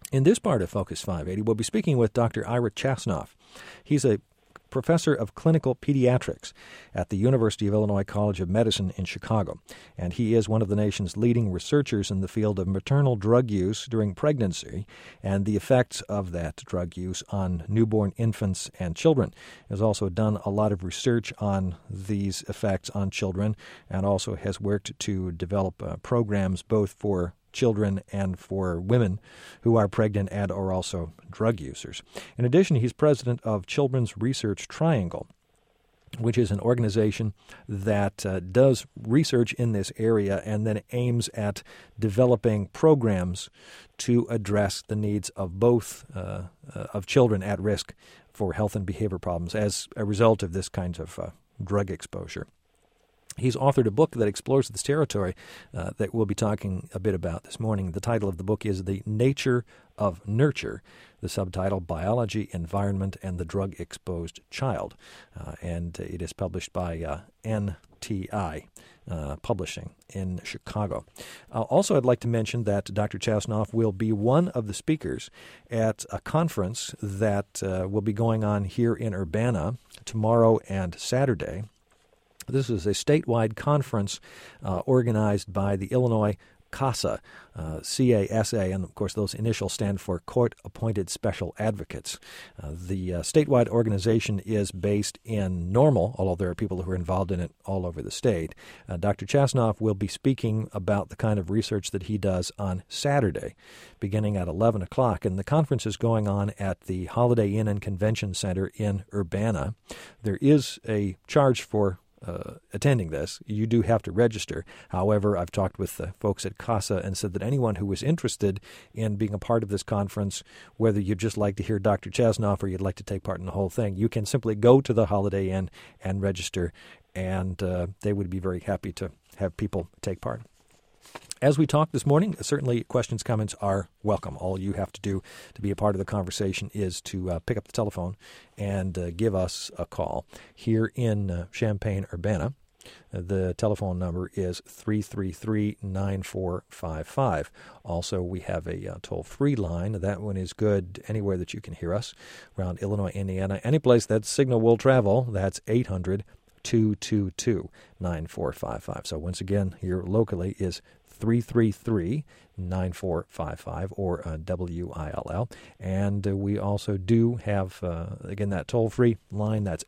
In this part of Focus 580, we'll be speaking with Dr. Ira Chasnoff. He's a professor of clinical pediatrics at the University of Illinois College of Medicine in Chicago, and he is one of the nation's leading researchers in the field of maternal drug use during pregnancy and the effects of that drug use on newborn infants and children. He has also done a lot of research on these effects on children and also has worked to develop programs both for children and for women who are pregnant and are also drug users. In addition, he's president of Children's Research Triangle, which is an organization that does research in this area and then aims at developing programs to address the needs of both of children at risk for health and behavior problems as a result of this kind of drug exposure. He's authored a book that explores this territory that we'll be talking a bit about this morning. The title of the book is The Nature of Nurture, the subtitle Biology, Environment, and the Drug-Exposed Child. And it is published by NTI Publishing in Chicago. Also, I'd like to mention that Dr. Chasnoff will be one of the speakers at a conference that will be going on here in Urbana tomorrow and Saturday. This is a statewide conference organized by the Illinois CASA, C-A-S-A, and of course those initials stand for Court-Appointed Special Advocates. The statewide organization is based in Normal, although there are people who are involved in it all over the state. Dr. Chasnoff will be speaking about the kind of research that he does on Saturday, beginning at 11 o'clock, and the conference is going on at the Holiday Inn and Convention Center in Urbana. There is a charge for attending this. You do have to register. However, I've talked with the folks at CASA and said that anyone who is interested in being a part of this conference, whether you'd just like to hear Dr. Chasnoff or you'd like to take part in the whole thing, you can simply go to the Holiday Inn and register, and they would be very happy to have people take part. As we talk this morning, certainly questions, comments are welcome. All you have to do to be a part of the conversation is to pick up the telephone and give us a call. Here in Champaign-Urbana, the telephone number is 333-9455. Also, we have a toll-free line. That one is good anywhere that you can hear us around Illinois, Indiana. Any place that signal will travel, that's 800-222-9455. So once again, here locally is 333-9455 or WILL. And we also do have, again, that toll-free line. That's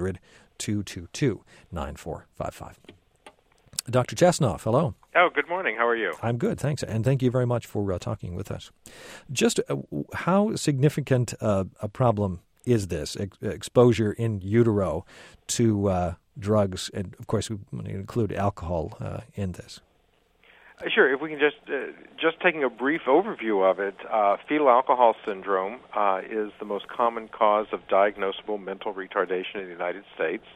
800-222-9455. Dr. Chasnoff, hello. Oh, good morning. How are you? I'm good, thanks. And thank you very much for talking with us. Just how significant a problem is this exposure in utero to drugs? And, of course, we include alcohol in this. Sure. If we can just taking a brief overview of it, fetal alcohol syndrome is the most common cause of diagnosable mental retardation in the United States.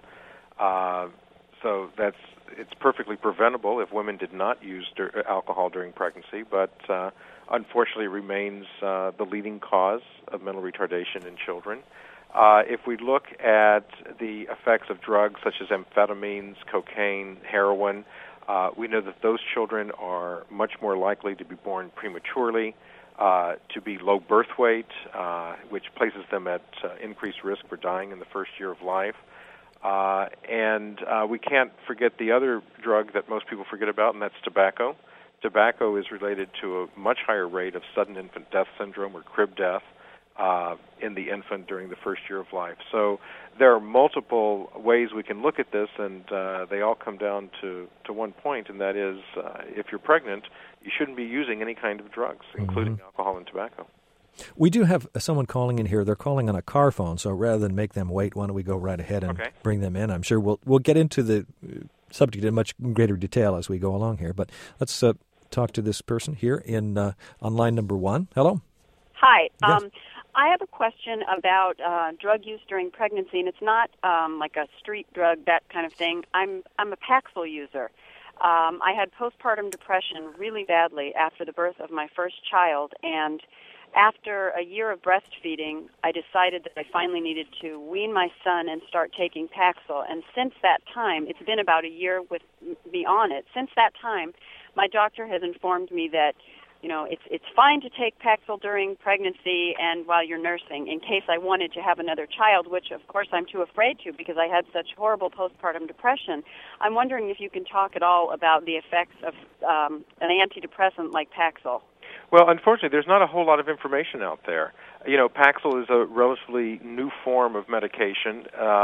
So it's perfectly preventable if women did not use alcohol during pregnancy, but unfortunately remains the leading cause of mental retardation in children. If we look at the effects of drugs such as amphetamines, cocaine, heroin, we know that those children are much more likely to be born prematurely, to be low birth weight, which places them at increased risk for dying in the first year of life. And we can't forget the other drug that most people forget about, and that's tobacco. Tobacco is related to a much higher rate of sudden infant death syndrome or crib death in the infant during the first year of life. So there are multiple ways we can look at this, and they all come down to one point, and that is if you're pregnant, you shouldn't be using any kind of drugs, including alcohol and tobacco. We do have someone calling in here. They're calling on a car phone, so rather than make them wait, why don't we go right ahead and bring them in? I'm sure we'll get into the subject in much greater detail as we go along here, but let's talk to this person here on line number 1. Hello. Hi. Yes. I have a question about drug use during pregnancy, and it's not like a street drug, that kind of thing. I'm a Paxil user. I had postpartum depression really badly after the birth of my first child, and after a year of breastfeeding, I decided that I finally needed to wean my son and start taking Paxil. And since that time, it's been about a year with me on it. Since that time, my doctor has informed me that it's fine to take Paxil during pregnancy and while you're nursing in case I wanted to have another child, which of course I'm too afraid to because I had such horrible postpartum depression. I'm wondering if you can talk at all about the effects of an antidepressant like Paxil. Well, unfortunately, there's not a whole lot of information out there. Paxil is a relatively new form of medication.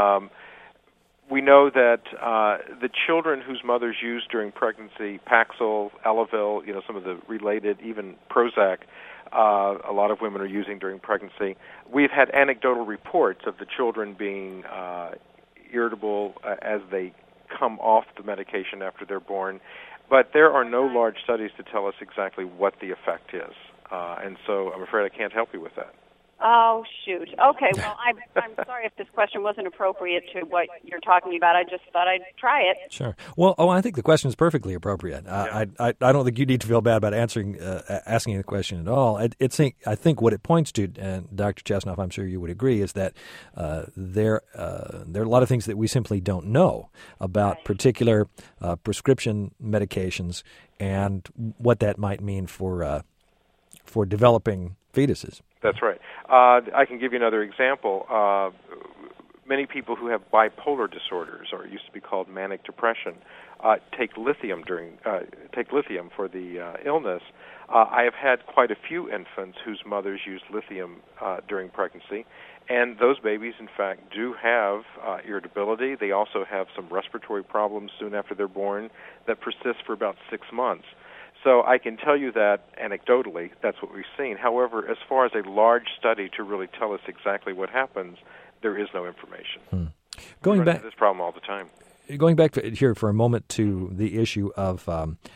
We know that the children whose mothers used during pregnancy, Paxil, Elavil, some of the related, even Prozac, a lot of women are using during pregnancy. We've had anecdotal reports of the children being irritable as they come off the medication after they're born, but there are no large studies to tell us exactly what the effect is, and so I'm afraid I can't help you with that. Oh, shoot. Okay, well, I'm sorry if this question wasn't appropriate to what you're talking about. I just thought I'd try it. Sure. Well, I think the question is perfectly appropriate. Yeah. I don't think you need to feel bad about asking the question at all. I think what it points to, and Dr. Chesnoff, I'm sure you would agree, is that there are a lot of things that we simply don't know about particular prescription medications and what that might mean for developing fetuses. That's right. I can give you another example. Many people who have bipolar disorders, or it used to be called manic depression, take lithium for the illness. I have had quite a few infants whose mothers used lithium during pregnancy, and those babies, in fact, do have irritability. They also have some respiratory problems soon after they're born that persist for about 6 months. So I can tell you that anecdotally, that's what we've seen. However, as far as a large study to really tell us exactly what happens, there is no information. Going back to this problem all the time. Going back here for a moment to the issue of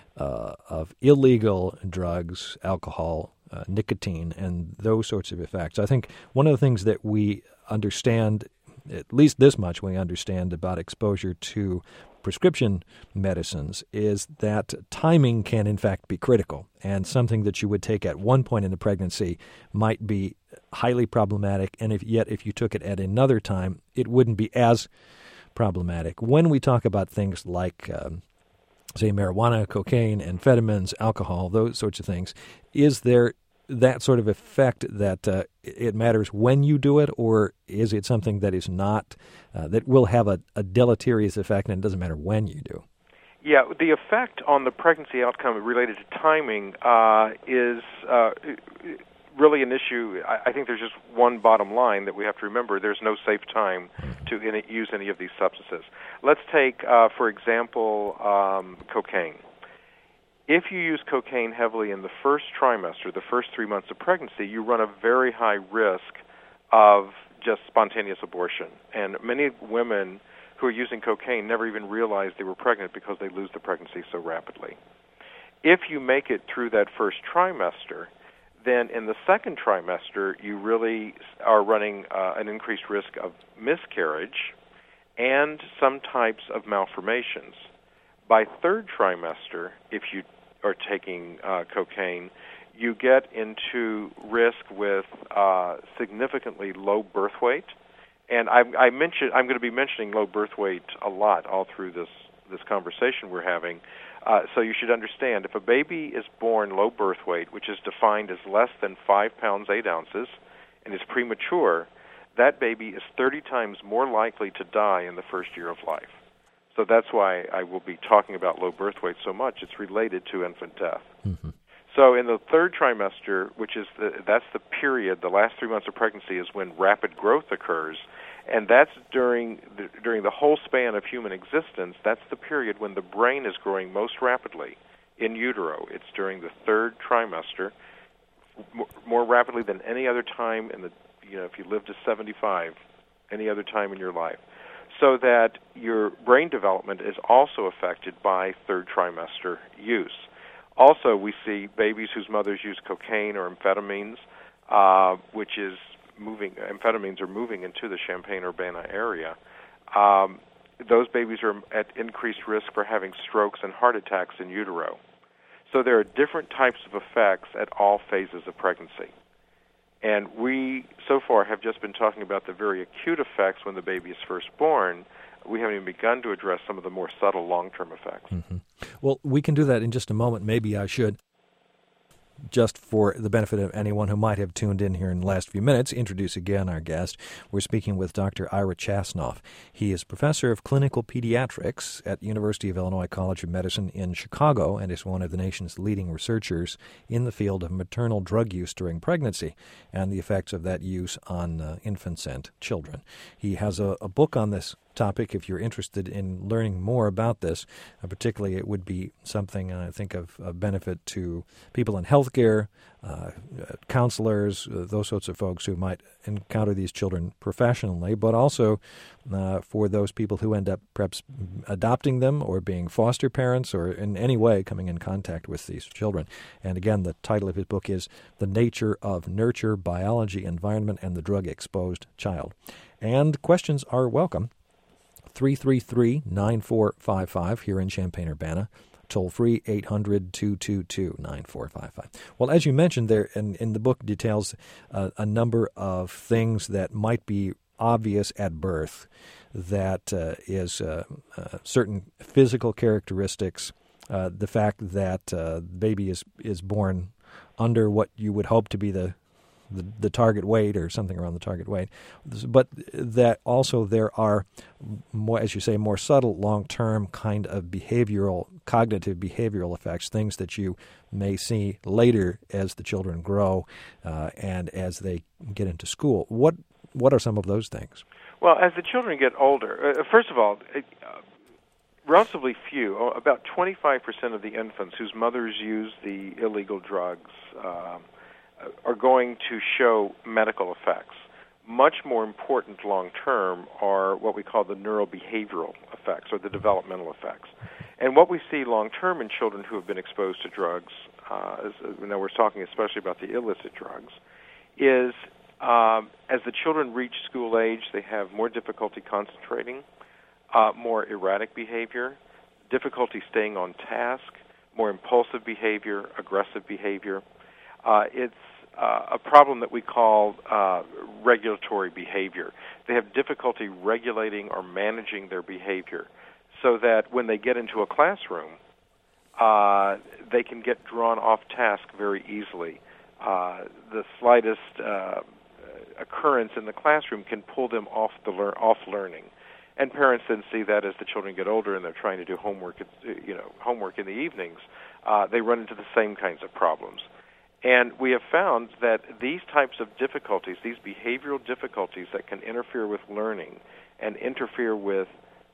illegal drugs, alcohol, nicotine, and those sorts of effects. I think one of the things that we understand, at least this much we understand about exposure to prescription medicines, is that timing can in fact be critical, and something that you would take at one point in the pregnancy might be highly problematic, and if you took it at another time, it wouldn't be as problematic. When we talk about things like, say, marijuana, cocaine, amphetamines, alcohol, those sorts of things, is there that sort of effect that it matters when you do it, or is it something that is not, that will have a deleterious effect and it doesn't matter when you do? Yeah, the effect on the pregnancy outcome related to timing is really an issue. I think there's just one bottom line that we have to remember. There's no safe time to use any of these substances. Let's take, for example, cocaine. If you use cocaine heavily in the first trimester, the first 3 months of pregnancy, you run a very high risk of just spontaneous abortion. And many women who are using cocaine never even realize they were pregnant because they lose the pregnancy so rapidly. If you make it through that first trimester, then in the second trimester, you really are running an increased risk of miscarriage and some types of malformations. By third trimester, if you are taking cocaine, you get into risk with significantly low birth weight. And I'm going to be mentioning low birth weight a lot all through this conversation we're having. So you should understand, if a baby is born low birth weight, which is defined as less than 5 pounds 8 ounces, and is premature, that baby is 30 times more likely to die in the first year of life. So that's why I will be talking about low birth weight so much. It's related to infant death. Mm-hmm. So in the third trimester, which is that's the period, the last 3 months of pregnancy is when rapid growth occurs, and that's during the whole span of human existence. That's the period when the brain is growing most rapidly in utero. It's during the third trimester, more rapidly than any other time in the if you live to 75, any other time in your life. So that your brain development is also affected by third trimester use. Also, we see babies whose mothers use cocaine or amphetamines, amphetamines are moving into the Champaign-Urbana area. Those babies are at increased risk for having strokes and heart attacks in utero. So there are different types of effects at all phases of pregnancy. And we, so far, have just been talking about the very acute effects when the baby is first born. We haven't even begun to address some of the more subtle long-term effects. Mm-hmm. Well, we can do that in just a moment. Maybe I should just for the benefit of anyone who might have tuned in here in the last few minutes, introduce again our guest. We're speaking with Dr. Ira Chasnoff. He is professor of clinical pediatrics at University of Illinois College of Medicine in Chicago and is one of the nation's leading researchers in the field of maternal drug use during pregnancy and the effects of that use on infants and children. He has a book on this topic. If you're interested in learning more about this, particularly it would be something I think of benefit to people in healthcare, counselors, those sorts of folks who might encounter these children professionally, but also for those people who end up perhaps adopting them or being foster parents or in any way coming in contact with these children. And again, the title of his book is The Nature of Nurture, Biology, Environment, and the Drug-Exposed Child. And questions are welcome. 333-9455 here in Champaign-Urbana. Toll free 800-222-9455. Well, as you mentioned there, in the book details a number of things that might be obvious at birth. That is certain physical characteristics, the fact that the baby is born under what you would hope to be the target weight or something around the target weight, but that also there are, more, as you say, more subtle, long-term kind of cognitive behavioral effects, things that you may see later as the children grow and as they get into school. What are some of those things? Well, as the children get older, first of all, relatively few, about 25% of the infants whose mothers use the illegal drugs are going to show medical effects. Much more important long-term are what we call the neurobehavioral effects or the developmental effects. And what we see long-term in children who have been exposed to drugs, now we're talking especially about the illicit drugs, is as the children reach school age, they have more difficulty concentrating, more erratic behavior, difficulty staying on task, more impulsive behavior, aggressive behavior. It's a problem that we call regulatory behavior. They have difficulty regulating or managing their behavior so that when they get into a classroom, they can get drawn off task very easily. The slightest occurrence in the classroom can pull them off learning. And parents then see that as the children get older and they're trying to do homework in the evenings, they run into the same kinds of problems. And we have found that these types of difficulties, these behavioral difficulties that can interfere with learning and interfere with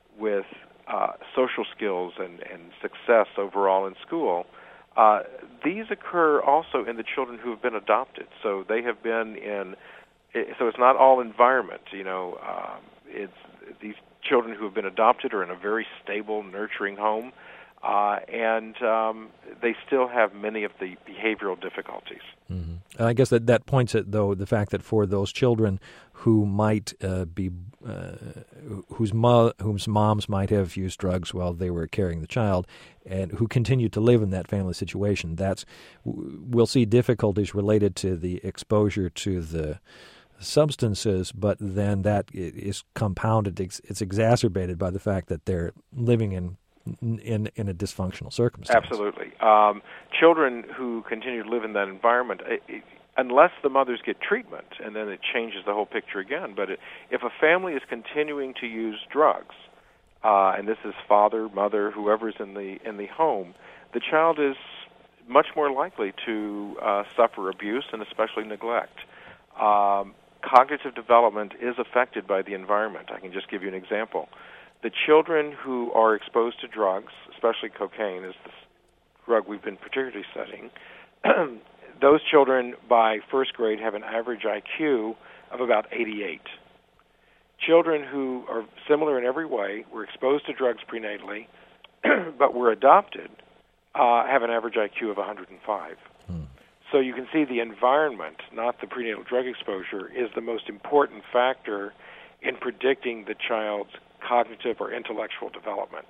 social skills and success overall in school, these occur also in the children who have been adopted. So they have been so it's not all environment. It's these children who have been adopted are in a very stable, nurturing home. And they still have many of the behavioral difficulties. Mm-hmm. I guess that points at, though, the fact that for those children who might be, whose moms might have used drugs while they were carrying the child, and who continue to live in that family situation, we'll see difficulties related to the exposure to the substances, but then that is compounded. It's exacerbated by the fact that they're living in a dysfunctional circumstance. Absolutely. Children who continue to live in that environment, unless the mothers get treatment, and then it changes the whole picture again, but if a family is continuing to use drugs, and this is father, mother, whoever's in the home, the child is much more likely to suffer abuse and especially neglect. Cognitive development is affected by the environment. I can just give you an example. The children who are exposed to drugs, especially cocaine is the drug we've been particularly studying, those children by first grade have an average IQ of about 88. Children who are similar in every way, were exposed to drugs prenatally, but were adopted, have an average IQ of 105. So you can see the environment, not the prenatal drug exposure, is the most important factor in predicting the child's cognitive or intellectual development.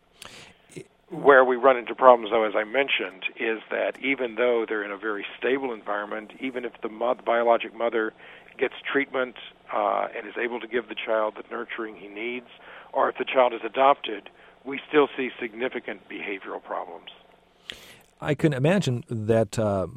Where we run into problems, though, as I mentioned, is that even though they're in a very stable environment, even if the biologic mother gets treatment and is able to give the child the nurturing he needs, or if the child is adopted, we still see significant behavioral problems. I can imagine that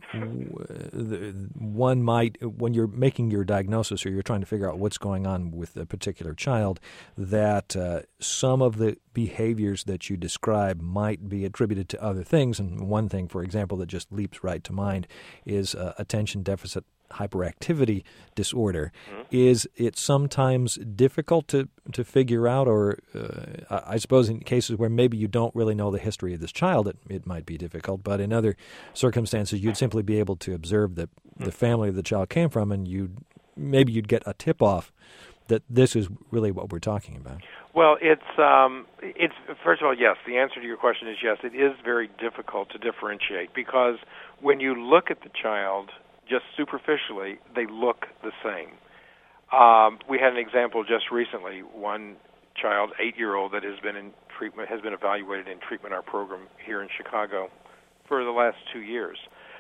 one might, when you're making your diagnosis or you're trying to figure out what's going on with a particular child, that some of the behaviors that you describe might be attributed to other things. And one thing, for example, that just leaps right to mind is attention deficit hyperactivity disorder. Mm-hmm. Is it sometimes difficult to figure out, or I suppose in cases where maybe you don't really know the history of this child, it might be difficult, but in other circumstances you'd simply be able to observe the family the child came from, and you'd get a tip-off that this is really what we're talking about? Well, it's first of all, yes. The answer to your question is yes. It is very difficult to differentiate because when you look at the child just superficially, they look the same. We had an example just recently. One child, 8-year-old, that has been in treatment, has been evaluated in treatment our program here in Chicago for the last 2 years.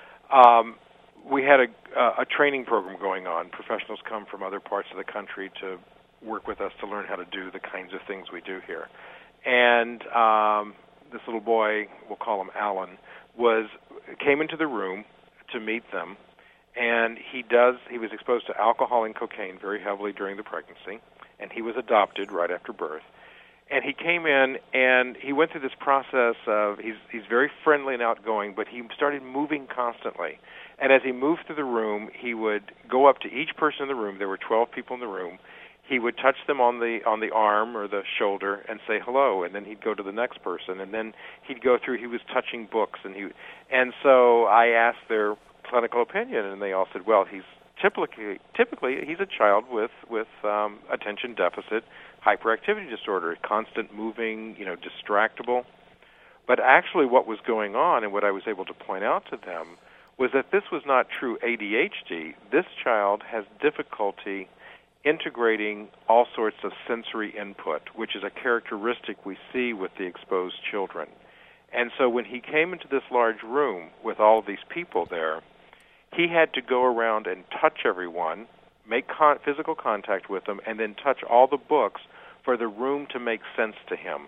We had a training program going on. Professionals come from other parts of the country to work with us to learn how to do the kinds of things we do here. And this little boy, we'll call him Alan, came into the room to meet them, and he was exposed to alcohol and cocaine very heavily during the pregnancy, and he was adopted right after birth. And he came in, and he went through this process of, he's very friendly and outgoing, but he started moving constantly. And as he moved through the room, he would go up to each person in the room. There were 12 people in the room. He would touch them on the arm or the shoulder and say hello, and then he'd go to the next person, and then he'd go through. He was touching books, and so I asked their clinical opinion, and they all said, well, he's typically he's a child with attention deficit hyperactivity disorder, constant moving, distractible. But actually what was going on, and what I was able to point out to them, was that this was not true ADHD. This child has difficulty integrating all sorts of sensory input, which is a characteristic we see with the exposed children. And so when he came into this large room with all of these people there, he had to go around and touch everyone, make physical contact with them, and then touch all the books for the room to make sense to him.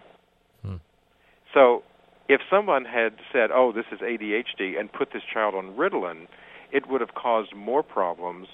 So if someone had said, oh, this is ADHD, and put this child on Ritalin, it would have caused more problems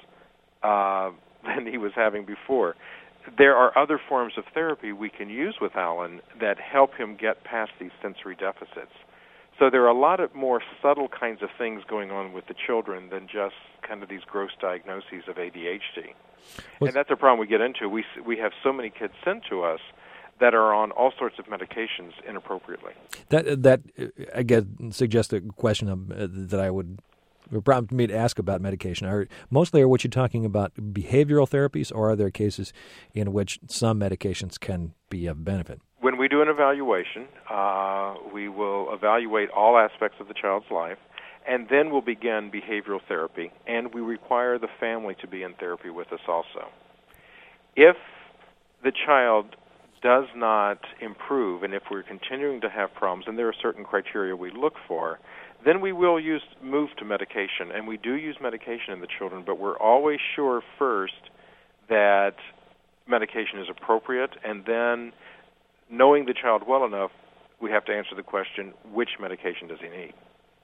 than he was having before. There are other forms of therapy we can use with Alan that help him get past these sensory deficits. So there are a lot of more subtle kinds of things going on with the children than just kind of these gross diagnoses of ADHD. And that's a problem we get into. We have so many kids sent to us that are on all sorts of medications inappropriately. That again suggests a question that I would prompt me to ask about medication. Mostly are what you're talking about behavioral therapies, or are there cases in which some medications can be of benefit? When we do an evaluation, we will evaluate all aspects of the child's life, and then we'll begin behavioral therapy, and we require the family to be in therapy with us also. If the child does not improve, and if we're continuing to have problems, and there are certain criteria we look for, then we will move to medication, and we do use medication in the children, but we're always sure first that medication is appropriate, and then knowing the child well enough, we have to answer the question, which medication does he need?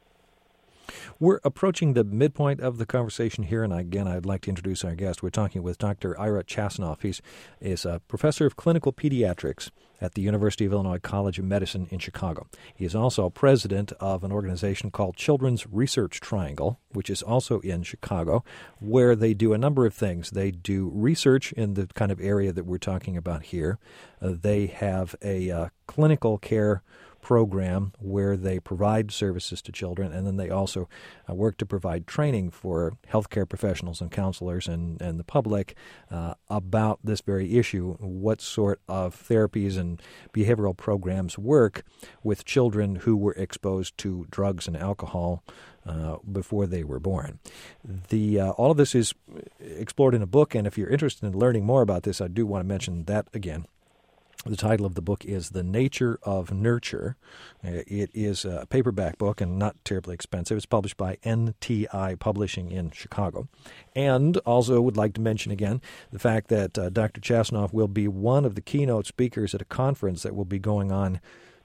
We're approaching the midpoint of the conversation here, and again, I'd like to introduce our guest. We're talking with Dr. Ira Chasnoff. He is a professor of clinical pediatrics at the University of Illinois College of Medicine in Chicago. He is also president of an organization called Children's Research Triangle, which is also in Chicago, where they do a number of things. They do research in the kind of area that we're talking about here. They have a clinical care program where they provide services to children, and then they also work to provide training for healthcare professionals and counselors and the public about this very issue, what sort of therapies and behavioral programs work with children who were exposed to drugs and alcohol before they were born. All of this is explored in a book, and if you're interested in learning more about this, I do want to mention that again. The title of the book is The Nature of Nurture. It is a paperback book and not terribly expensive. It's published by NTI Publishing in Chicago. And also would like to mention again the fact that Dr. Chasnoff will be one of the keynote speakers at a conference that will be going on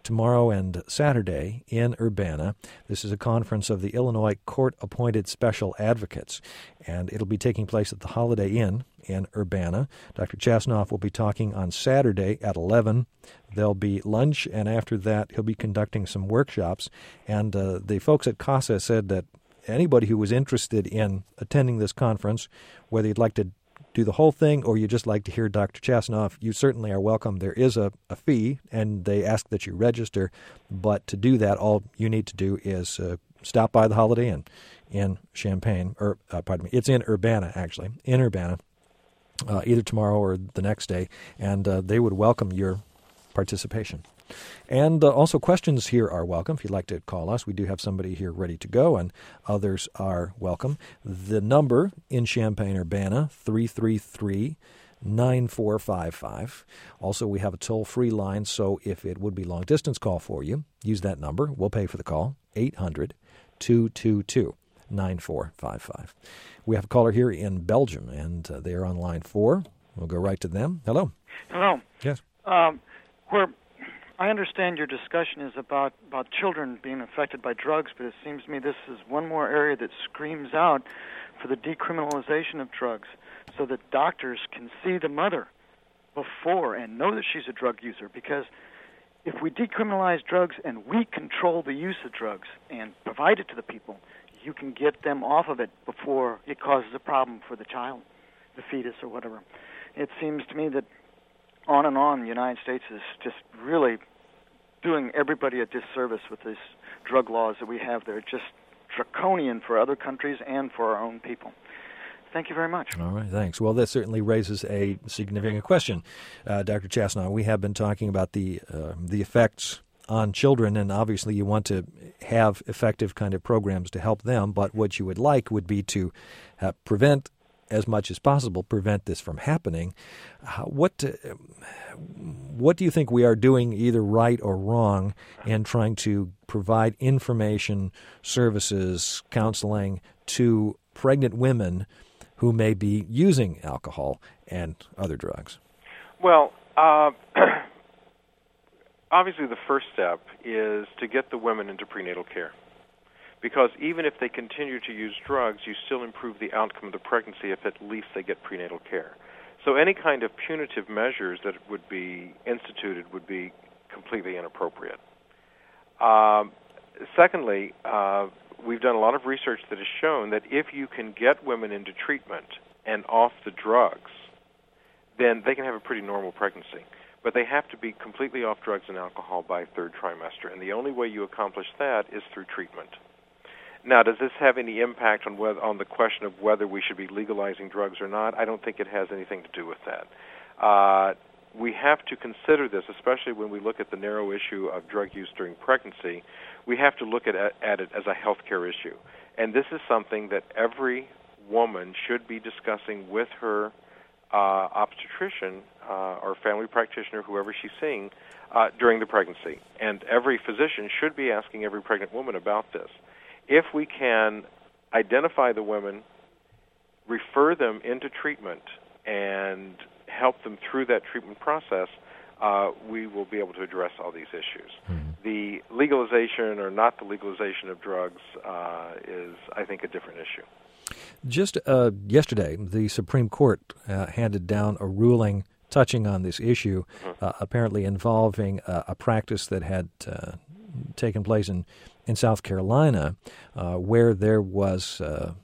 tomorrow and Saturday in Urbana. This is a conference of the Illinois Court-Appointed Special Advocates, and it'll be taking place at the Holiday Inn in Urbana. Dr. Chasnoff will be talking on Saturday at 11. There'll be lunch, and after that he'll be conducting some workshops. And the folks at CASA said that anybody who was interested in attending this conference, whether you'd like to do the whole thing or you just like to hear Dr. Chasnoff, you certainly are welcome. There is a fee, and they ask that you register. But to do that, all you need to do is stop by the Holiday Inn in Champaign, or pardon me, it's in Urbana, actually, in Urbana, either tomorrow or the next day, and they would welcome your participation. And also questions here are welcome. If you'd like to call us, we do have somebody here ready to go, and others are welcome. The number in Champaign-Urbana, 333-9455. Also, we have a toll-free line, so if it would be long-distance call for you, use that number. We'll pay for the call, 800-222-9455. We have a caller here in Belgium, and they are on line 4. We'll go right to them. Hello. Hello. Yes. Where I understand your discussion is about children being affected by drugs, but it seems to me this is one more area that screams out for the decriminalization of drugs so that doctors can see the mother before and know that she's a drug user. Because if we decriminalize drugs and we control the use of drugs and provide it to the people, you can get them off of it before it causes a problem for the child, the fetus, or whatever. It seems to me that on and on, the United States is just really doing everybody a disservice with these drug laws that we have. They're just draconian for other countries and for our own people. Thank you very much. All right, thanks. Well, that certainly raises a significant question. Dr. Chasnoff, we have been talking about the effects on children, and obviously you want to have effective kind of programs to help them, but what you would like would be to prevent as much as possible, prevent this from happening. What do you think we are doing either right or wrong in trying to provide information, services, counseling to pregnant women who may be using alcohol and other drugs? Well, obviously the first step is to get the women into prenatal care. Because even if they continue to use drugs, you still improve the outcome of the pregnancy if at least they get prenatal care. So any kind of punitive measures that would be instituted would be completely inappropriate. Secondly, we've done a lot of research that has shown that if you can get women into treatment and off the drugs, then they can have a pretty normal pregnancy. But they have to be completely off drugs and alcohol by third trimester, and the only way you accomplish that is through treatment. Now, does this have any impact on the question of whether we should be legalizing drugs or not? I don't think it has anything to do with that. We have to consider this, especially when we look at the narrow issue of drug use during pregnancy. We have to look at it as a health care issue. And this is something that every woman should be discussing with her obstetrician or family practitioner, whoever she's seeing, during the pregnancy. And every physician should be asking every pregnant woman about this. If we can identify the women, refer them into treatment, and help them through that treatment process, we will be able to address all these issues. Mm-hmm. The legalization or not the legalization of drugs is, I think, a different issue. Just yesterday, the Supreme Court handed down a ruling touching on this issue, apparently involving a practice that had taken place in South Carolina, where there was a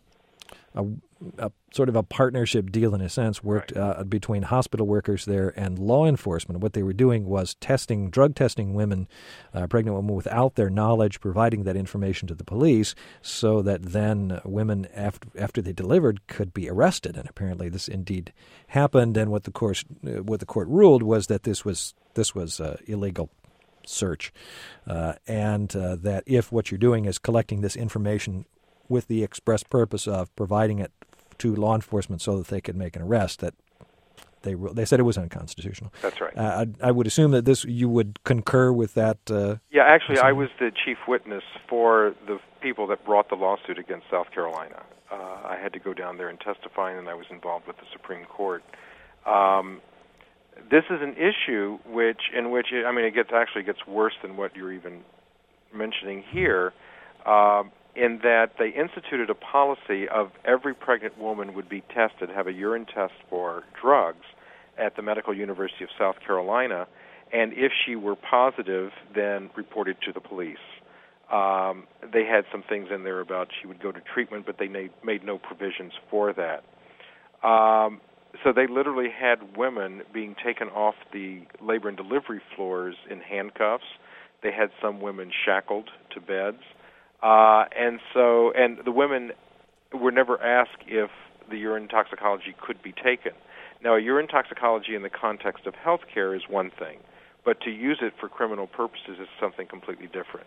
sort of a partnership deal, in a sense, worked between hospital workers there and law enforcement. What they were doing was drug testing women, pregnant women, without their knowledge, providing that information to the police, so that then women, after they delivered, could be arrested. And apparently, this indeed happened. And what the court ruled was that this was illegal search, and that if what you're doing is collecting this information with the express purpose of providing it to law enforcement so that they could make an arrest, that they said it was unconstitutional. That's right. I would assume that you would concur with that. Yeah, actually, I was the chief witness for the people that brought the lawsuit against South Carolina. I had to go down there and testify, and I was involved with the Supreme Court. this is an issue in which it gets worse than what you're even mentioning here, in that they instituted a policy of every pregnant woman would be tested, have a urine test for drugs at the Medical University of South Carolina, and if she were positive, then reported to the police. They had some things in there about she would go to treatment, but they made no provisions for that. So they literally had women being taken off the labor and delivery floors in handcuffs. They had some women shackled to beds. And the women were never asked if the urine toxicology could be taken. Now, a urine toxicology in the context of healthcare is one thing, but to use it for criminal purposes is something completely different.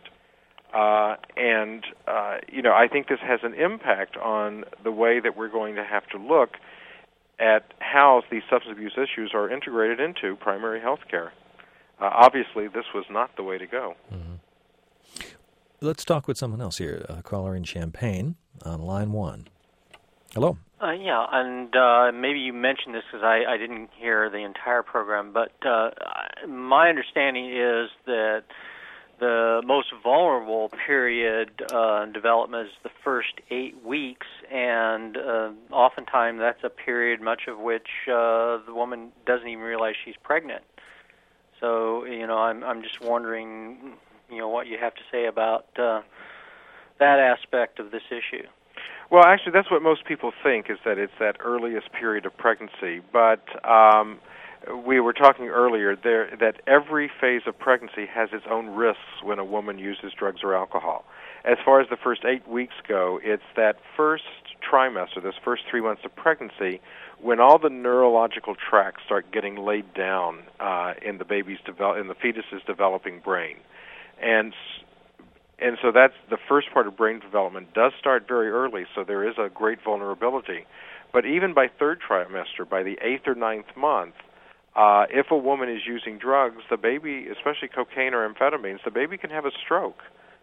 I think this has an impact on the way that we're going to have to look at how these substance abuse issues are integrated into primary health care. Obviously, this was not the way to go. Mm-hmm. Let's talk with someone else here. A caller in Champaign on line 1. Hello. Maybe you mentioned this because I didn't hear the entire program, but my understanding is that the most vulnerable period in development is the first 8 weeks, and oftentimes that's a period much of which the woman doesn't even realize she's pregnant. So, I'm just wondering, what you have to say about that aspect of this issue. Well, actually, that's what most people think, is that it's that earliest period of pregnancy. But we were talking earlier that every phase of pregnancy has its own risks when a woman uses drugs or alcohol. As far as the first 8 weeks go, it's that first trimester, those first 3 months of pregnancy, when all the neurological tracks start getting laid down in the fetus's developing brain. And so that's the first part of brain development does start very early, so there is a great vulnerability. But even by third trimester, by the 8th or 9th month, if a woman is using drugs, the baby, especially cocaine or amphetamines, the baby can have a stroke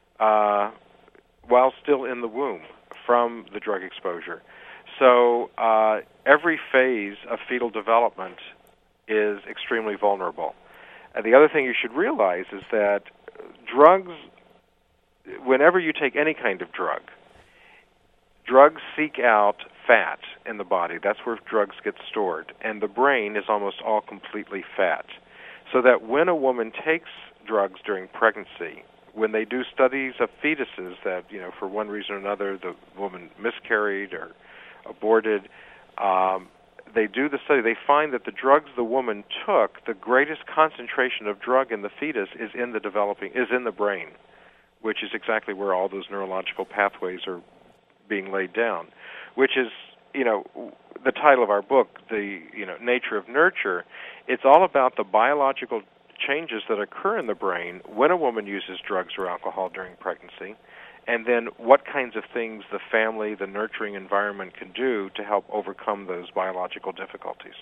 while still in the womb from the drug exposure. So every phase of fetal development is extremely vulnerable. And the other thing you should realize is that drugs, whenever you take any kind of drug, drugs seek out fat in the body. That's where drugs get stored. And the brain is almost all completely fat. So that when a woman takes drugs during pregnancy, when they do studies of fetuses that, for one reason or another, the woman miscarried or aborted, they do the study. They find that the drugs the woman took, the greatest concentration of drug in the fetus is in the brain, which is exactly where all those neurological pathways are being laid down, which is, the title of our book, the, Nature of Nurture. It's all about the biological changes that occur in the brain when a woman uses drugs or alcohol during pregnancy, and then what kinds of things the family, the nurturing environment can do to help overcome those biological difficulties.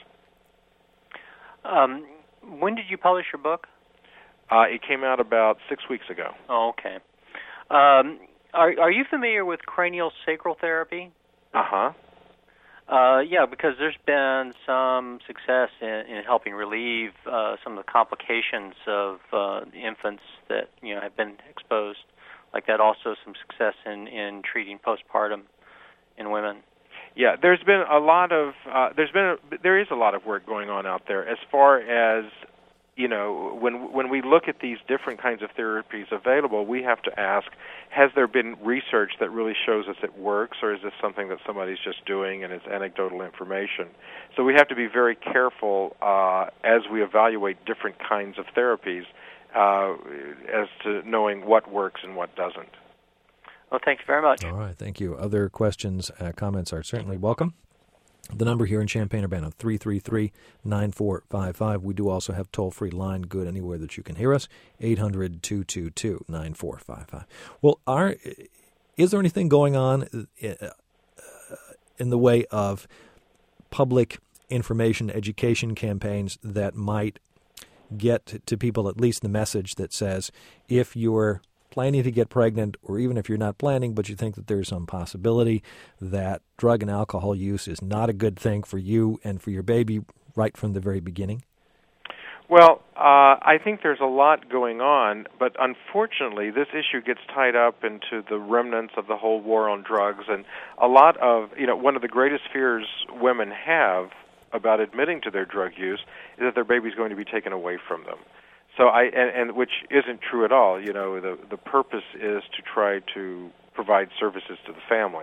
When did you publish your book? It came out about 6 weeks ago. Oh, okay. Are you familiar with cranial sacral therapy? Uh-huh. Because there's been some success in helping relieve some of the complications of infants that have been exposed. Like that, also some success in treating postpartum in women. Yeah, there is a lot of work going on out there as far as when we look at these different kinds of therapies available, we have to ask, has there been research that really shows us it works, or is this something that somebody's just doing and it's anecdotal information? So we have to be very careful as we evaluate different kinds of therapies as to knowing what works and what doesn't. Well, thank you very much. All right, thank you. Other questions, comments are certainly welcome. The number here in Champaign-Urbana, 333-9455. We do also have toll-free line, good anywhere that you can hear us, 800-222-9455. Well, is there anything going on in the way of public information, education campaigns that might get to people at least the message that says, if you're planning to get pregnant, or even if you're not planning, but you think that there's some possibility that drug and alcohol use is not a good thing for you and for your baby right from the very beginning? Well, I think there's a lot going on, but unfortunately, this issue gets tied up into the remnants of the whole war on drugs, and a lot of, one of the greatest fears women have about admitting to their drug use is that their baby's going to be taken away from them. So and which isn't true at all. The purpose is to try to provide services to the family.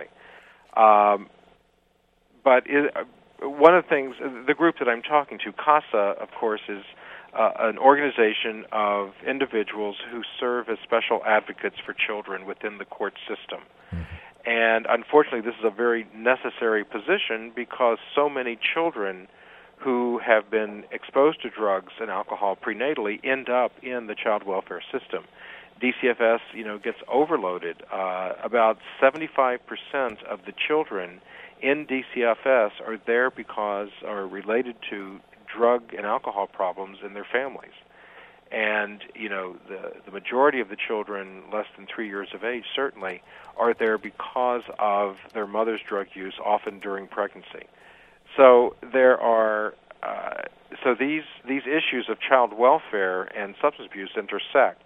But one of the things, the group that I'm talking to, CASA, of course, is an organization of individuals who serve as special advocates for children within the court system. Mm-hmm. And unfortunately, this is a very necessary position because so many children who have been exposed to drugs and alcohol prenatally end up in the child welfare system. DCFS, gets overloaded. About 75% of the children in DCFS are there because are related to drug and alcohol problems in their families. And, the majority of the children less than 3 years of age certainly are there because of their mother's drug use, often during pregnancy. So there are these issues of child welfare and substance abuse intersect.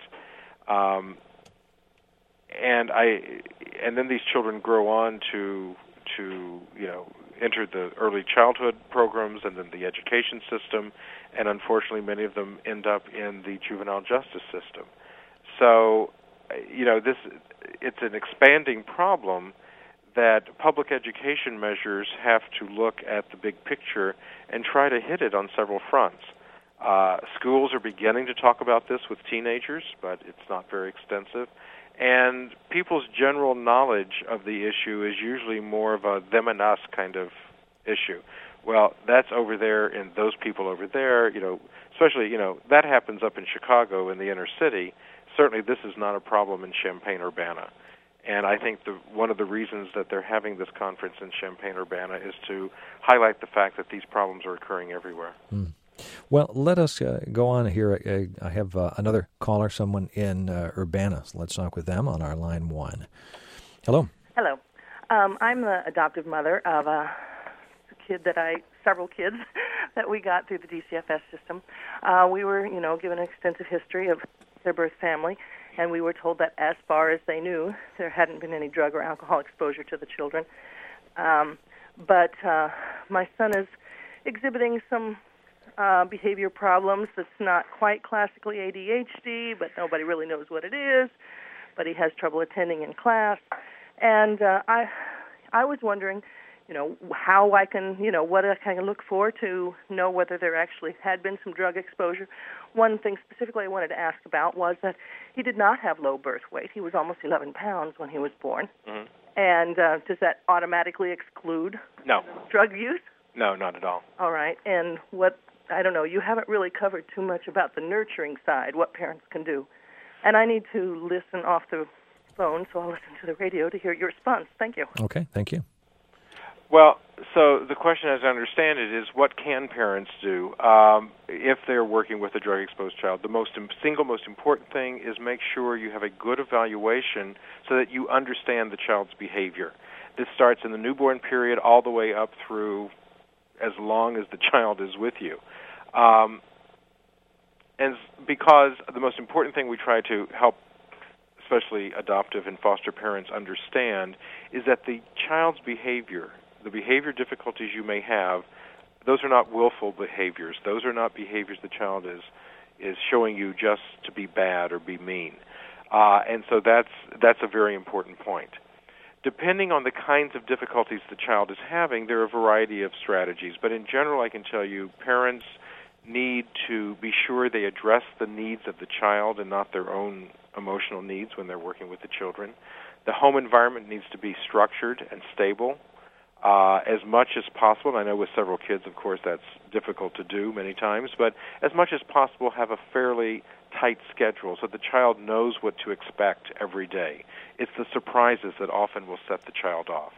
And then these children grow on to enter the early childhood programs and then the education system, and unfortunately many of them end up in the juvenile justice system. So, it's an expanding problem that public education measures have to look at the big picture and try to hit it on several fronts. Schools are beginning to talk about this with teenagers, but it's not very extensive. And people's general knowledge of the issue is usually more of a them and us kind of issue. Well, that's over there and those people over there, especially, that happens up in Chicago in the inner city. Certainly this is not a problem in Champaign-Urbana. And I think one of the reasons that they're having this conference in Champaign-Urbana is to highlight the fact that these problems are occurring everywhere. Mm. Well, let us go on here. I have another caller, someone in Urbana. So let's talk with them on our line 1. Hello. Hello. I'm the adoptive mother of several kids that we got through the DCFS system. We were, given an extensive history of their birth family, and we were told that as far as they knew, there hadn't been any drug or alcohol exposure to the children. But my son is exhibiting some behavior problems that's not quite classically ADHD, but nobody really knows what it is. But he has trouble attending in class. And I was wondering, how I can, what I can look for to know whether there actually had been some drug exposure. One thing specifically I wanted to ask about was that he did not have low birth weight. He was almost 11 pounds when he was born. Mm-hmm. And does that automatically exclude drug use? No, not at all. All right. And I don't know, you haven't really covered too much about the nurturing side, what parents can do. And I need to listen off the phone, so I'll listen to the radio to hear your response. Thank you. Okay, thank you. Well, so the question, as I understand it, is what can parents do if they're working with a drug-exposed child? The single most important thing is make sure you have a good evaluation so that you understand the child's behavior. This starts in the newborn period all the way up through as long as the child is with you. And because the most important thing we try to help especially adoptive and foster parents understand is that the child's behavior, the behavior difficulties you may have, those are not willful behaviors. Those are not behaviors the child is showing you just to be bad or be mean. And so that's a very important point. Depending on the kinds of difficulties the child is having, there are a variety of strategies. But in general, I can tell you parents need to be sure they address the needs of the child and not their own emotional needs when they're working with the children. The home environment needs to be structured and stable as much as possible. And I know with several kids, of course, that's difficult to do many times, but as much as possible have a fairly tight schedule so the child knows what to expect every day. It's the surprises that often will set the child off.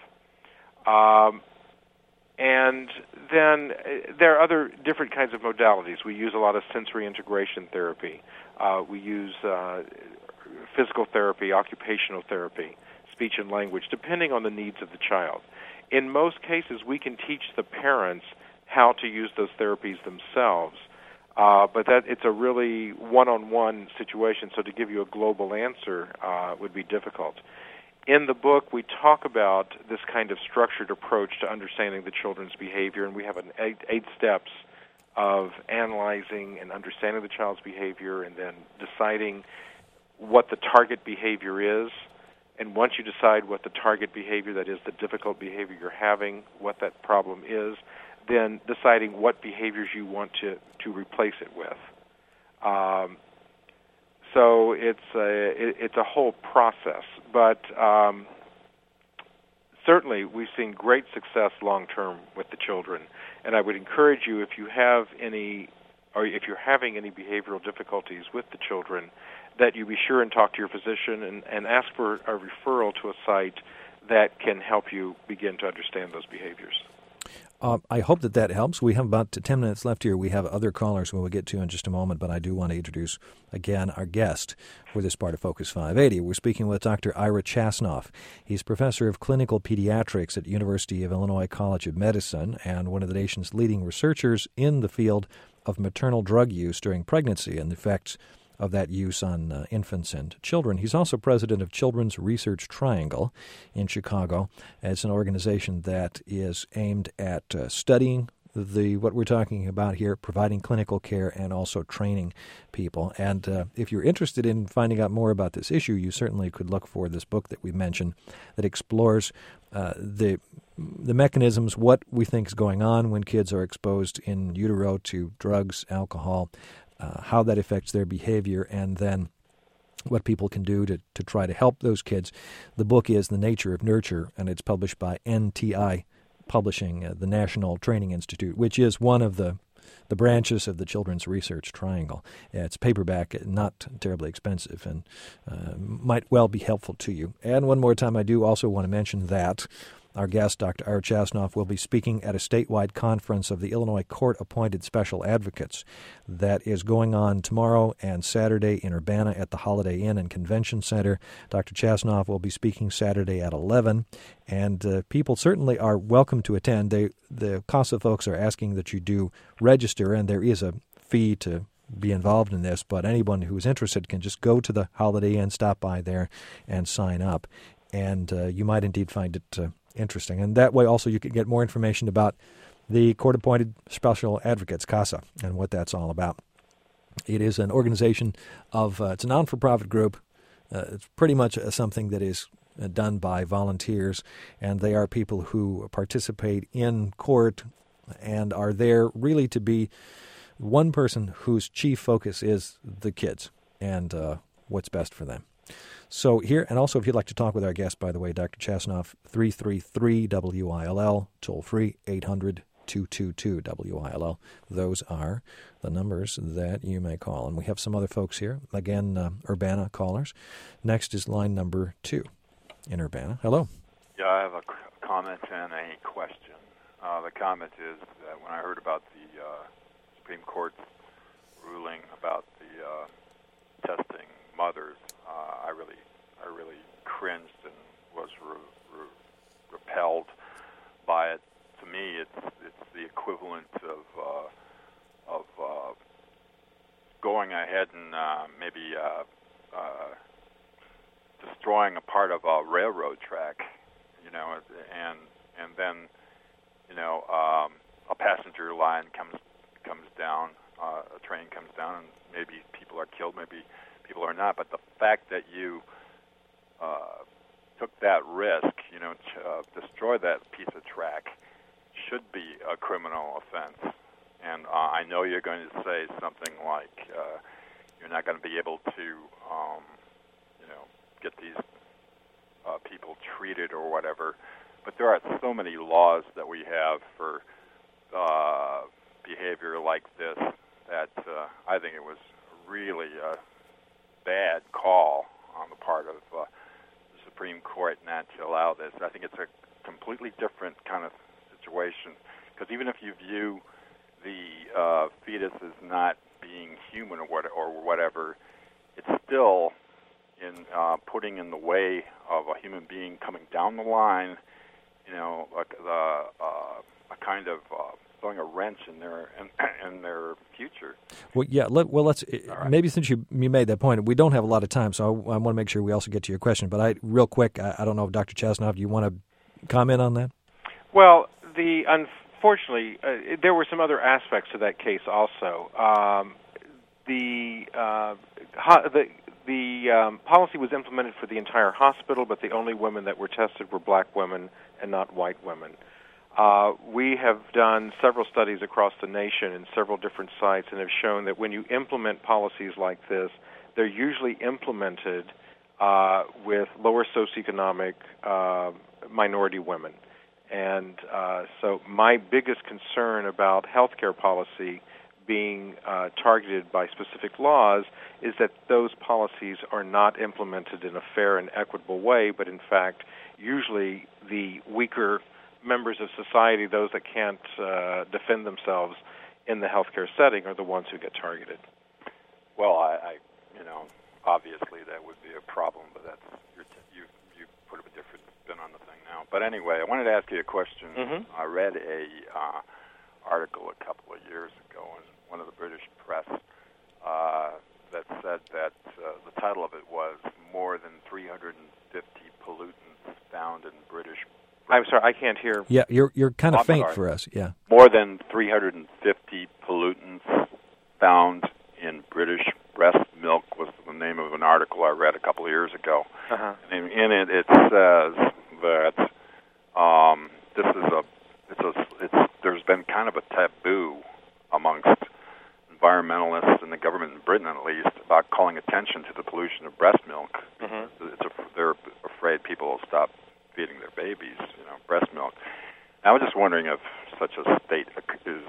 And then there are other different kinds of modalities. We use a lot of sensory integration therapy. We use physical therapy, occupational therapy, speech and language, depending on the needs of the child. In most cases, we can teach the parents how to use those therapies themselves. But that it's a really one-on-one situation, so to give you a global answer would be difficult. In the book, we talk about this kind of structured approach to understanding the children's behavior, and we have eight steps of analyzing and understanding the child's behavior and then deciding what the target behavior is. And once you decide what the target behavior, that is the difficult behavior you're having, what that problem is, then deciding what behaviors you want to replace it with. So it's a whole process, but certainly we've seen great success long term with the children. And I would encourage you, if you have any, or if you're having any behavioral difficulties with the children, that you be sure and talk to your physician and ask for a referral to a site that can help you begin to understand those behaviors. I hope that helps. We have about 10 minutes left here. We have other callers we'll get to in just a moment, but I do want to introduce, again, our guest for this part of Focus 580. We're speaking with Dr. Ira Chasnoff. He's professor of clinical pediatrics at University of Illinois College of Medicine and one of the nation's leading researchers in the field of maternal drug use during pregnancy and the effects of that use on infants and children. He's also president of Children's Research Triangle in Chicago. It's an organization that is aimed at studying what we're talking about here, providing clinical care and also training people. And if you're interested in finding out more about this issue, you certainly could look for this book that we mentioned that explores the mechanisms, what we think is going on when kids are exposed in utero to drugs, alcohol, how that affects their behavior, and then what people can do to try to help those kids. The book is The Nature of Nurture, and it's published by NTI Publishing, the National Training Institute, which is one of the branches of the Children's Research Triangle. It's paperback, not terribly expensive, and might well be helpful to you. And one more time, I do also want to mention that our guest, Dr. Ira Chasnoff, will be speaking at a statewide conference of the Illinois Court-Appointed Special Advocates that is going on tomorrow and Saturday in Urbana at the Holiday Inn and Convention Center. Dr. Chasnoff will be speaking Saturday at 11, and people certainly are welcome to attend. The CASA folks are asking that you do register, and there is a fee to be involved in this, but anyone who is interested can just go to the Holiday Inn, stop by there, and sign up. And you might indeed find it interesting. And that way also you can get more information about the Court-Appointed Special Advocates, CASA, and what that's all about. It is an organization it's a non-for-profit group. It's pretty much something that is done by volunteers, and they are people who participate in court and are there really to be one person whose chief focus is the kids and what's best for them. So here, and also if you'd like to talk with our guest, by the way, Dr. Chasnoff, 333-WILL, toll-free, 800-222-WILL. Those are the numbers that you may call. And we have some other folks here, again, Urbana callers. Next is line number 2 in Urbana. Hello. Yeah, I have a comment and a question. The comment is that when I heard about the Supreme Court's ruling about the testing mothers, I really cringed and was repelled by it. To me, it's the equivalent of going ahead and maybe destroying a part of a railroad track, and then a passenger line comes down, a train comes down, and maybe people are killed, maybe people are not. But the fact that you took that risk, destroy that piece of track, should be a criminal offense. And I know you're going to say something like you're not going to be able to, get these people treated or whatever. But there are so many laws that we have for behavior like this that I think it was really a bad call on the part of the Supreme Court not to allow this. I think it's a completely different kind of situation, because even if you view the fetus as not being human or whatever, it's still in putting in the way of a human being coming down the line, a kind of throwing a wrench in their future. Well, yeah. Let's right. Maybe since you made that point, we don't have a lot of time, so I want to make sure we also get to your question. But real quick, I don't know if Dr. Chasnoff, do you want to comment on that? Well, unfortunately, there were some other aspects to that case also. The policy was implemented for the entire hospital, but the only women that were tested were black women and not white women. We have done several studies across the nation in several different sites and have shown that when you implement policies like this, they're usually implemented with lower socioeconomic minority women. And so my biggest concern about healthcare policy being targeted by specific laws is that those policies are not implemented in a fair and equitable way, but in fact, usually the weaker members of society, those that can't defend themselves in the healthcare setting, are the ones who get targeted. Well, I obviously that would be a problem, but you put a different spin on the thing now. But anyway, I wanted to ask you a question. Mm-hmm. I read a article a couple of years ago in one of the British press that said that the title of it was "More than 350 Pollutants Found in British." I'm sorry, I can't hear. Yeah, you're kind of faint sorry. for us. Yeah. More than 350 pollutants found in British breast milk was the name of an article I read a couple of years ago. Uh-huh. And in it, it says that there's been kind of a taboo amongst environmentalists and the government in Britain, at least, about calling attention to the pollution of breast milk. Mm-hmm. They're afraid people will stop feeding their babies, breast milk. I was just wondering if such a state is,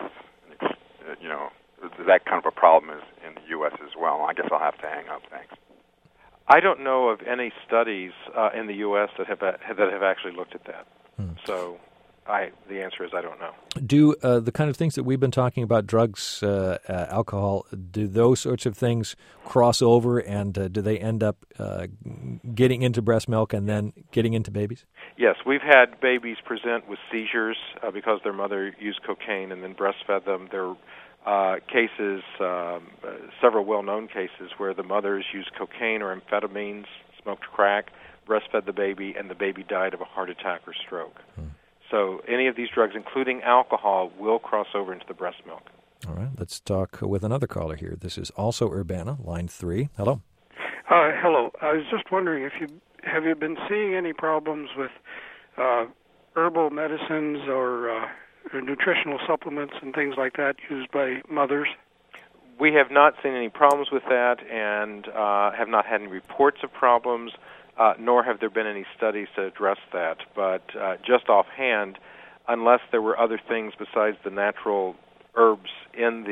that kind of a problem is in the U.S. as well. I guess I'll have to hang up. Thanks. I don't know of any studies in the U.S. that have actually looked at that. So the answer is I don't know. Do the kind of things that we've been talking about, drugs, alcohol, do those sorts of things cross over, and do they end up getting into breast milk and then getting into babies? Yes, we've had babies present with seizures because their mother used cocaine and then breastfed them. There are cases, several well-known cases, where the mothers used cocaine or amphetamines, smoked crack, breastfed the baby, and the baby died of a heart attack or stroke. So any of these drugs, including alcohol, will cross over into the breast milk. All right, let's talk with another caller here. This is also Urbana, line 3. Hello. Hello. I was just wondering if you been seeing any problems with herbal medicines or nutritional supplements and things like that used by mothers? We have not seen any problems with that and have not had any reports of problems, nor have there been any studies to address that. But just offhand, unless there were other things besides the natural herbs in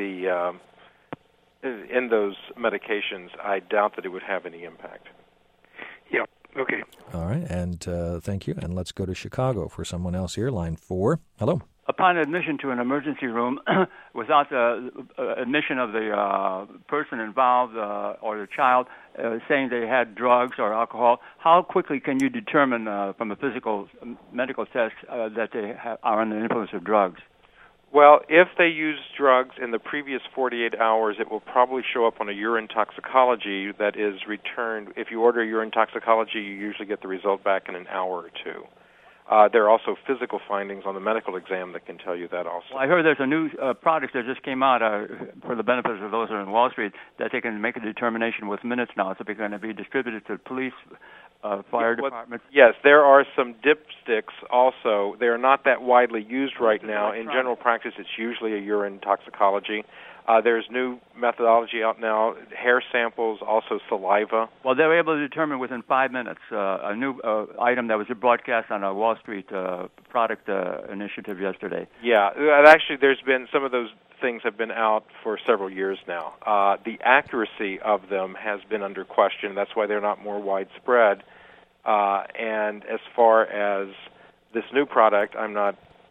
those medications, I doubt that it would have any impact. Yep. Okay. All right, and thank you. And let's go to Chicago for someone else here, line 4. Hello. Upon admission to an emergency room, without the admission of the person involved or the child saying they had drugs or alcohol, how quickly can you determine from a physical medical test that they are under the influence of drugs? Well, if they use drugs in the previous 48 hours, it will probably show up on a urine toxicology that is returned. If you order urine toxicology, you usually get the result back in an hour or two. There are also physical findings on the medical exam that can tell you that also. Well, I heard there's a new product that just came out for the benefit of those who are in Wall Street that they can make a determination with minutes now. So they're going to be distributed to the police, fire departments. Yes, there are some dipsticks also. They are not that widely used right now. In general practice, it's usually a urine toxicology. There's new methodology out now, hair samples, also saliva. Well, they were able to determine within 5 minutes a new item that was broadcast on a Wall Street product initiative yesterday. Yeah, actually there's been some of those things have been out for several years now. The accuracy of them has been under question. That's why they're not more widespread. And as far as this new product, I'm not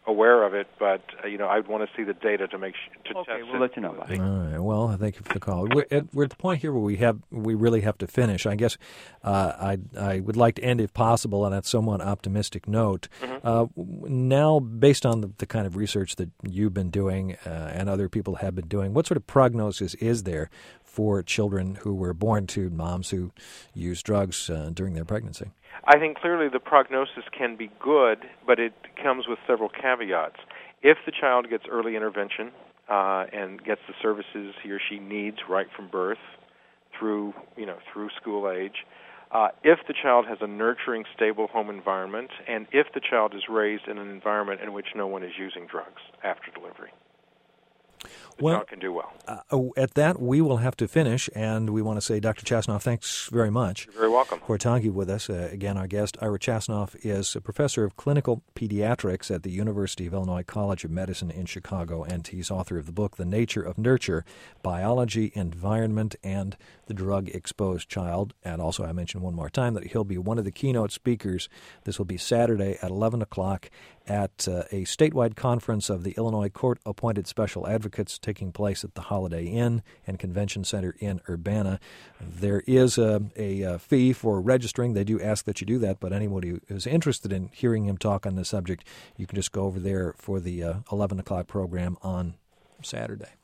aware of it, but I'd want to see the data to make to okay, test we'll it. let you know about it. All right. Well, thank you for the call. We're at the point here where we really have to finish. I guess I would like to end, if possible, on a somewhat optimistic note. Now, based on the kind of research that you've been doing and other people have been doing, what sort of prognosis is there for children who were born to moms who use drugs during their pregnancy? I think clearly the prognosis can be good, but it comes with several caveats. If the child gets early intervention and gets the services he or she needs right from birth through school age, if the child has a nurturing, stable home environment, and if the child is raised in an environment in which no one is using drugs after delivery, the child can do well. At that, we will have to finish, and we want to say, Dr. Chasnoff, thanks very much. You're very welcome. For talking with us. Again, our guest, Ira Chasnoff, is a professor of clinical pediatrics at the University of Illinois College of Medicine in Chicago, and he's author of the book, The Nature of Nurture, Biology, Environment, and the Drug-Exposed Child. And also, I mentioned one more time that he'll be one of the keynote speakers. This will be Saturday at 11 o'clock at a statewide conference of the Illinois Court-Appointed Special Advocates taking place at the Holiday Inn and Convention Center in Urbana. There is a fee for registering. They do ask that you do that, but anybody who is interested in hearing him talk on the subject, you can just go over there for the 11 o'clock program on Saturday.